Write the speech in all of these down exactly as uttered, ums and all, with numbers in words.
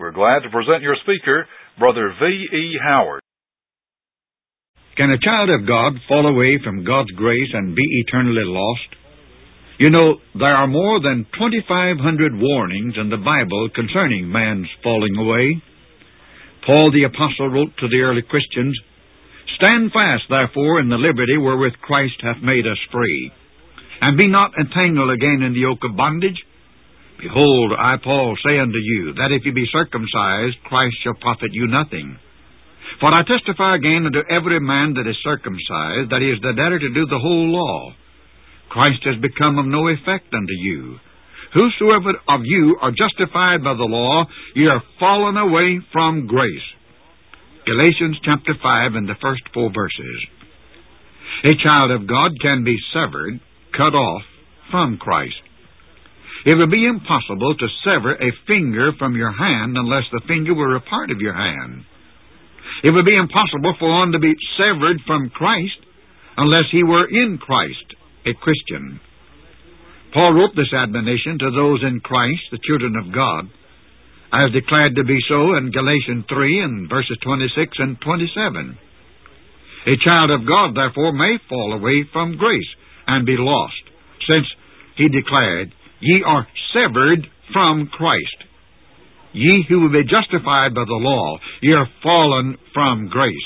We're glad to present your speaker, Brother V E Howard. Can a child of God fall away from God's grace and be eternally lost? You know, there are more than twenty-five hundred warnings in the Bible concerning man's falling away. Paul the Apostle wrote to the early Christians, "Stand fast, therefore, in the liberty wherewith Christ hath made us free, and be not entangled again in the yoke of bondage. Behold, I, Paul, say unto you, that if you be circumcised, Christ shall profit you nothing. For I testify again unto every man that is circumcised, that he is the debtor to do the whole law. Christ has become of no effect unto you. Whosoever of you are justified by the law, ye are fallen away from grace." Galatians chapter five and the first four verses. A child of God can be severed, cut off from Christ. It would be impossible to sever a finger from your hand unless the finger were a part of your hand. It would be impossible for one to be severed from Christ unless he were in Christ, a Christian. Paul wrote this admonition to those in Christ, the children of God, as declared to be so in Galatians three and verses twenty-six and twenty-seven. A child of God, therefore, may fall away from grace and be lost, since he declared, "Ye are severed from Christ. Ye who will be justified by the law, ye are fallen from grace."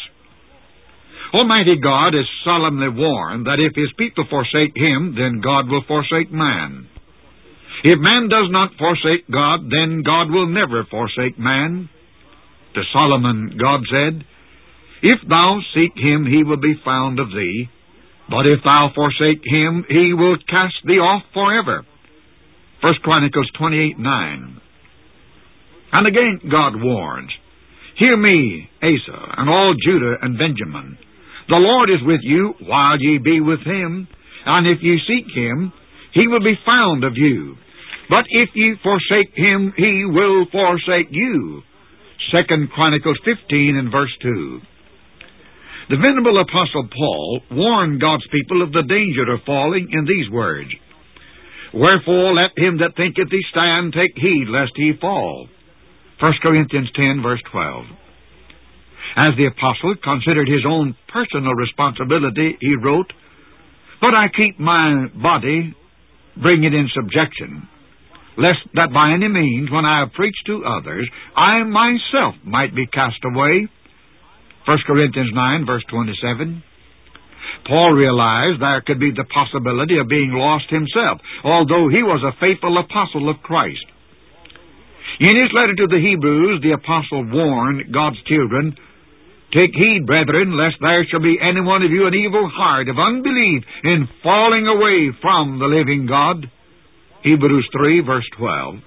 Almighty God is solemnly warned that if His people forsake Him, then God will forsake man. If man does not forsake God, then God will never forsake man. To Solomon, God said, "If thou seek Him, He will be found of thee. But if thou forsake Him, He will cast thee off forever." First Chronicles twenty-eight nine. And again God warns, "Hear me, Asa, and all Judah and Benjamin. The Lord is with you while ye be with Him, and if ye seek Him, He will be found of you. But if ye forsake Him, He will forsake you." Second Chronicles fifteen and verse two. The venerable Apostle Paul warned God's people of the danger of falling in these words, "Wherefore let him that thinketh he stand take heed lest he fall." First Corinthians ten, verse twelve. As the apostle considered his own personal responsibility, he wrote, "But I keep my body, bring it in subjection, lest that by any means, when I have preached to others, I myself might be cast away." First Corinthians nine, verse twenty-seven. Paul realized there could be the possibility of being lost himself, although he was a faithful apostle of Christ. In his letter to the Hebrews, the apostle warned God's children, "Take heed, brethren, lest there shall be any one of you an evil heart of unbelief in falling away from the living God." Hebrews three, verse twelve.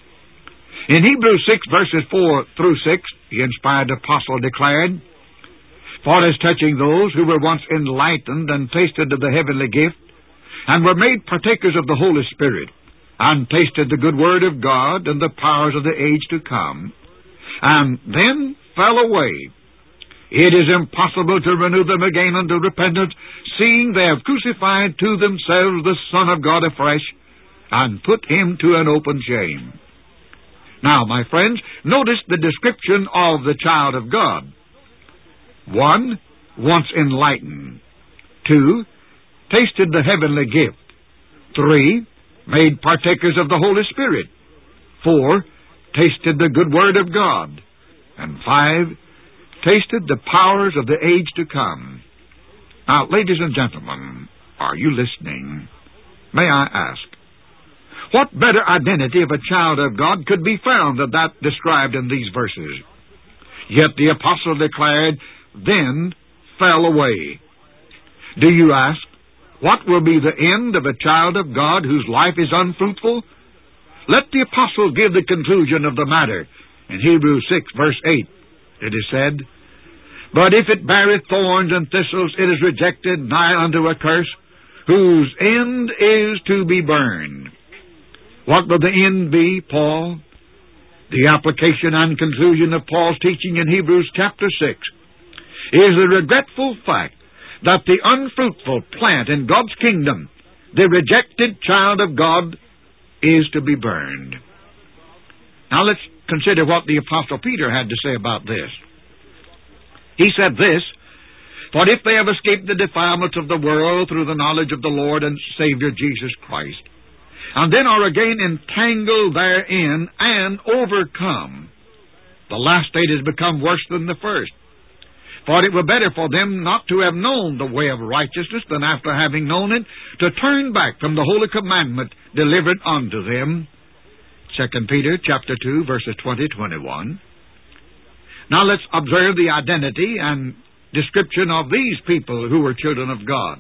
In Hebrews six, verses four through six, the inspired apostle declared, "For as touching those who were once enlightened and tasted of the heavenly gift, and were made partakers of the Holy Spirit, and tasted the good word of God and the powers of the age to come, and then fell away, it is impossible to renew them again unto repentance, seeing they have crucified to themselves the Son of God afresh, and put Him to an open shame." Now, my friends, notice the description of the child of God. One, once enlightened. Two, tasted the heavenly gift. Three, made partakers of the Holy Spirit. Four, tasted the good word of God. And five, tasted the powers of the age to come. Now, ladies and gentlemen, are you listening? May I ask, what better identity of a child of God could be found than that described in these verses? Yet the apostle declared, "Then fell away." Do you ask, what will be the end of a child of God whose life is unfruitful? Let the apostle give the conclusion of the matter. In Hebrews six, verse eight, it is said, "But if it beareth thorns and thistles, it is rejected, nigh unto a curse, whose end is to be burned." What will the end be, Paul? The application and conclusion of Paul's teaching in Hebrews chapter six is the regretful fact that the unfruitful plant in God's kingdom, the rejected child of God, is to be burned. Now let's consider what the Apostle Peter had to say about this. He said this, "For if they have escaped the defilements of the world through the knowledge of the Lord and Savior Jesus Christ, and then are again entangled therein and overcome, the last state has become worse than the first. For it were better for them not to have known the way of righteousness than after having known it, to turn back from the holy commandment delivered unto them." Second Peter chapter two, verses twenty to twenty-one. Now let's observe the identity and description of these people who were children of God.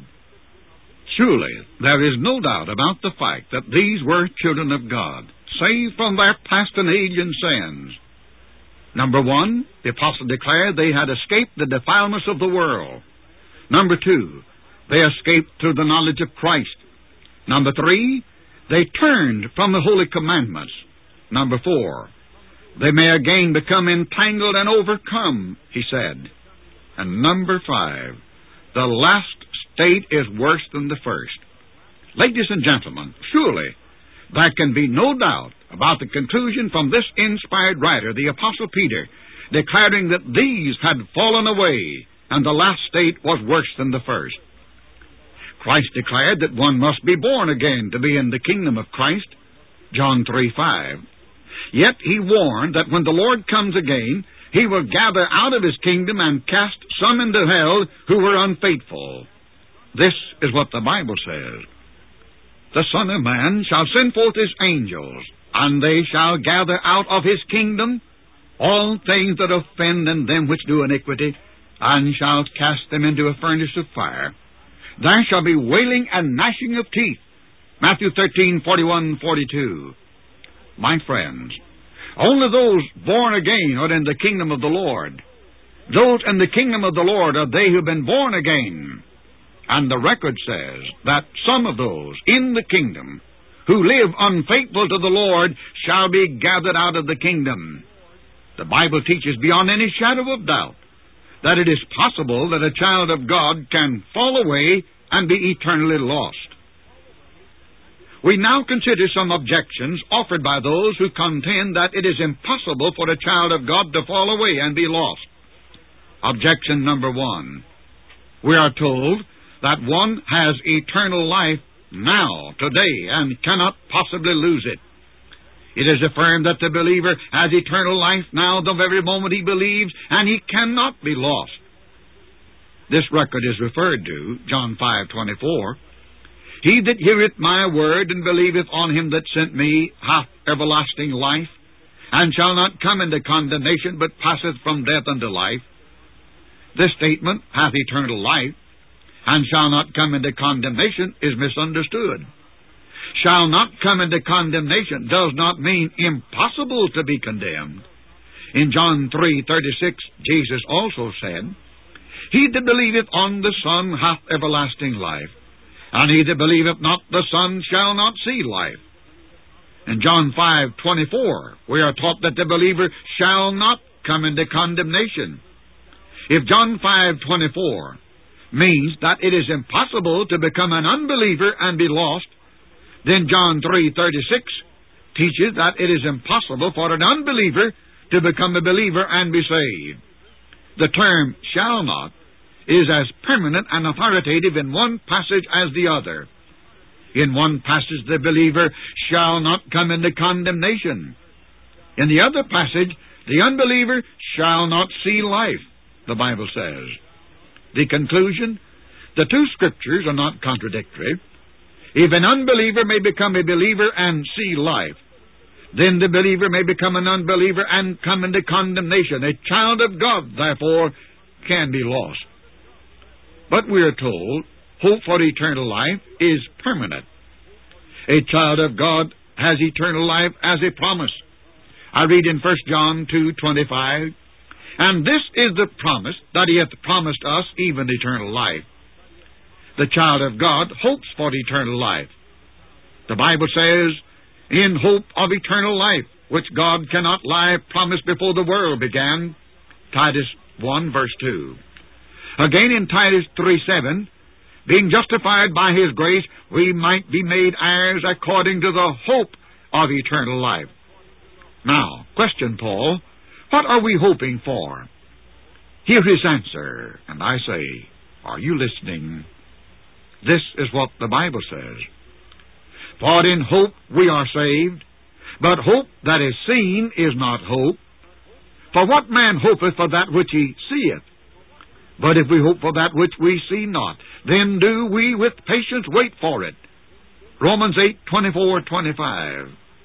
Surely there is no doubt about the fact that these were children of God, saved from their past and aging sins. Number one, the apostle declared they had escaped the defilements of the world. Number two, they escaped through the knowledge of Christ. Number three, they turned from the holy commandments. Number four, they may again become entangled and overcome, he said. And number five, the last state is worse than the first. Ladies and gentlemen, surely there can be no doubt about the conclusion from this inspired writer, the Apostle Peter, declaring that these had fallen away and the last state was worse than the first. Christ declared that one must be born again to be in the kingdom of Christ, John three five. Yet he warned that when the Lord comes again, he will gather out of his kingdom and cast some into hell who were unfaithful. This is what the Bible says. "The Son of Man shall send forth his angels, and they shall gather out of his kingdom all things that offend and them which do iniquity, and shall cast them into a furnace of fire. There shall be wailing and gnashing of teeth." Matthew thirteen, forty-one, forty-two. My friends, only those born again are in the kingdom of the Lord. Those in the kingdom of the Lord are they who have been born again. And the record says that some of those in the kingdom who live unfaithful to the Lord shall be gathered out of the kingdom. The Bible teaches beyond any shadow of doubt that it is possible that a child of God can fall away and be eternally lost. We now consider some objections offered by those who contend that it is impossible for a child of God to fall away and be lost. Objection number one. We are told that one has eternal life now, today, and cannot possibly lose it. It is affirmed that the believer has eternal life now the very moment he believes, and he cannot be lost. This record is referred to, John five twenty-four. "He that heareth my word and believeth on him that sent me hath everlasting life, and shall not come into condemnation, but passeth from death unto life." This statement, "hath eternal life," and "shall not come into condemnation," is misunderstood. "Shall not come into condemnation" does not mean impossible to be condemned. In John three thirty-six, Jesus also said, "He that believeth on the Son hath everlasting life, and he that believeth not the Son shall not see life." In John five twenty-four, we are taught that the believer shall not come into condemnation. If John five twenty-four means that it is impossible to become an unbeliever and be lost, then John three thirty-six teaches that it is impossible for an unbeliever to become a believer and be saved. The term "shall not" is as permanent and authoritative in one passage as the other. In one passage, the believer shall not come into condemnation. In the other passage, the unbeliever shall not see life, the Bible says. The conclusion: the two scriptures are not contradictory. If an unbeliever may become a believer and see life, then the believer may become an unbeliever and come into condemnation. A child of God, therefore, can be lost. But we are told hope for eternal life is permanent. A child of God has eternal life as a promise. I read in First John two twenty-five, "And this is the promise, that he hath promised us even eternal life." The child of God hopes for eternal life. The Bible says, "In hope of eternal life, which God cannot lie, promised before the world began." Titus one, verse two. Again in Titus three seven, "Being justified by his grace, we might be made heirs according to the hope of eternal life." Now, question, Paul, what are we hoping for? Hear his answer, and I say, are you listening? This is what the Bible says. For in hope we are saved, but hope that is seen is not hope. For what man hopeth for that which he seeth? But if we hope for that which we see not, then do we with patience wait for it. Romans eight, twenty-four, twenty-five.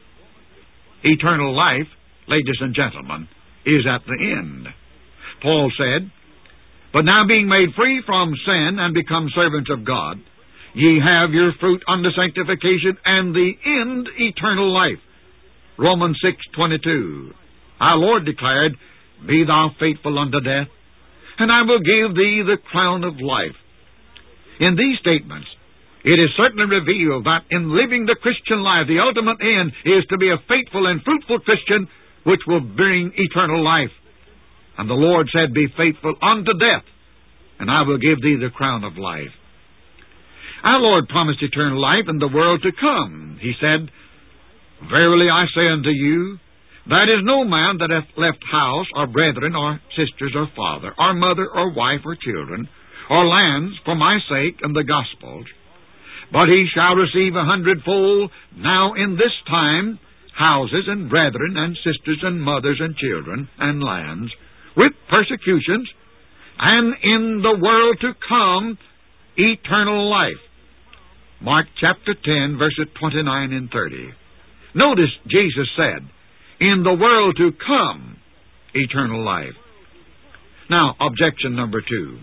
Eternal life, ladies and gentlemen, is at the end. Paul said, But now being made free from sin and become servants of God, ye have your fruit unto sanctification, and the end eternal life. Romans six, twenty-two. Our Lord declared, Be thou faithful unto death, and I will give thee the crown of life. In these statements, it is certainly revealed that in living the Christian life, the ultimate end is to be a faithful and fruitful Christian, which will bring eternal life. And the Lord said, Be faithful unto death, and I will give thee the crown of life. Our Lord promised eternal life in the world to come. He said, Verily I say unto you, there is no man that hath left house, or brethren, or sisters, or father, or mother, or wife, or children, or lands, for my sake and the gospel's, but he shall receive a hundredfold now in this time houses, and brethren, and sisters, and mothers, and children, and lands, with persecutions, and in the world to come eternal life. Mark chapter ten, verses twenty-nine and thirty. Notice Jesus said, in the world to come, eternal life. Now, objection number two.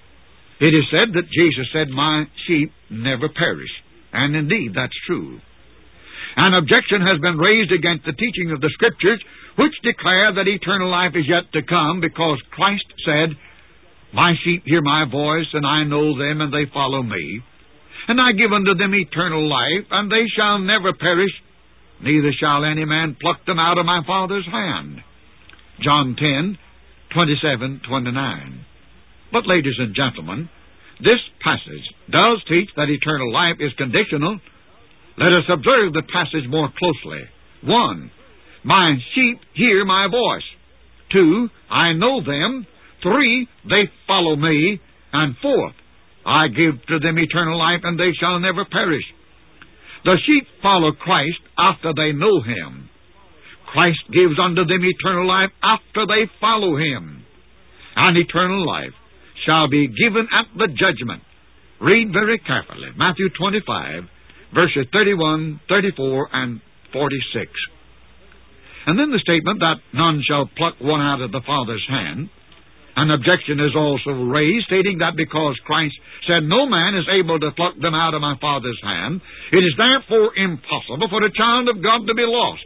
It is said that Jesus said, My sheep never perish. And indeed, that's true. An objection has been raised against the teaching of the Scriptures, which declare that eternal life is yet to come, because Christ said, My sheep hear my voice, and I know them, and they follow me. And I give unto them eternal life, and they shall never perish, neither shall any man pluck them out of my Father's hand. John ten, twenty-seven, twenty-nine. But, ladies and gentlemen, this passage does teach that eternal life is conditional. Let us observe the passage more closely. One, my sheep hear my voice. Two, I know them. Three, they follow me. And fourth, I give to them eternal life, and they shall never perish. The sheep follow Christ after they know Him. Christ gives unto them eternal life after they follow Him. And eternal life shall be given at the judgment. Read very carefully Matthew twenty-five, verses thirty-one, thirty-four, and forty-six. And then the statement that none shall pluck one out of the Father's hand. An objection is also raised, stating that because Christ said no man is able to pluck them out of my Father's hand, it is therefore impossible for a child of God to be lost.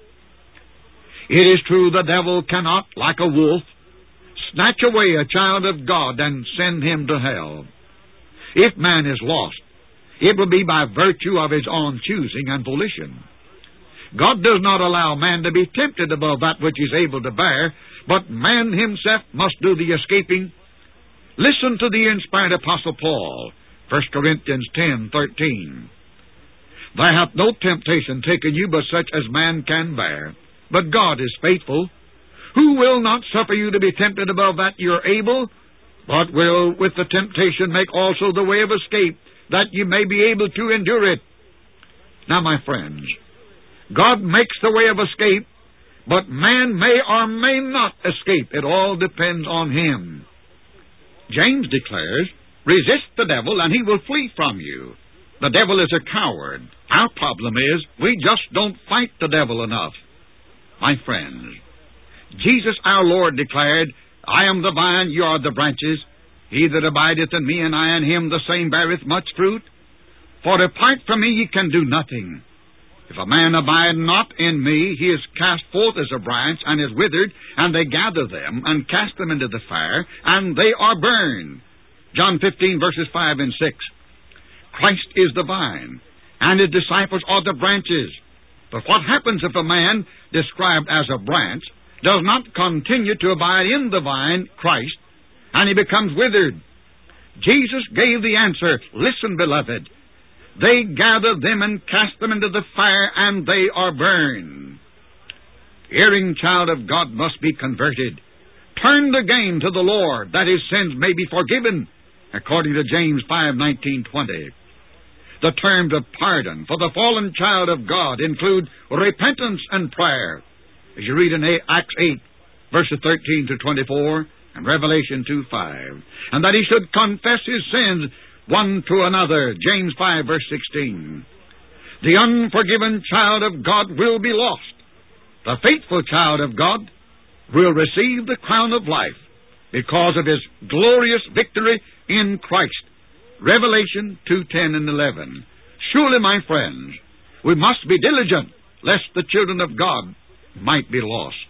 It is true the devil cannot, like a wolf, snatch away a child of God and send him to hell. If man is lost, it will be by virtue of his own choosing and volition. God does not allow man to be tempted above that which he is able to bear, but man himself must do the escaping. Listen to the inspired Apostle Paul, First Corinthians ten, thirteen. There hath no temptation taken you but such as man can bear, but God is faithful, who will not suffer you to be tempted above that you are able, but will with the temptation make also the way of escape, that you may be able to endure it. Now, my friends, God makes the way of escape, but man may or may not escape. It all depends on him. James declares, resist the devil and he will flee from you. The devil is a coward. Our problem is we just don't fight the devil enough. My friends, Jesus our Lord declared, I am the vine, you are the branches. He that abideth in me, and I in him, the same beareth much fruit. For apart from me ye can do nothing. If a man abide not in me, he is cast forth as a branch, and is withered, and they gather them, and cast them into the fire, and they are burned. John fifteen, verses five and six. Christ is the vine, and his disciples are the branches. But what happens if a man, described as a branch, does not continue to abide in the vine, Christ, and he becomes withered? Jesus gave the answer. Listen, beloved. They gather them and cast them into the fire, and they are burned. erring child of God must be converted, turned again to the Lord, that his sins may be forgiven, according to James five nineteen twenty. The terms of pardon for the fallen child of God include repentance and prayer, as you read in Acts eight, verses thirteen to twenty-four, and Revelation two five, and that he should confess his sins one to another, James five, verse sixteen. The unforgiven child of God will be lost. The faithful child of God will receive the crown of life because of his glorious victory in Christ. Revelation two ten and eleven. Surely, my friends, we must be diligent, lest the children of God might be lost.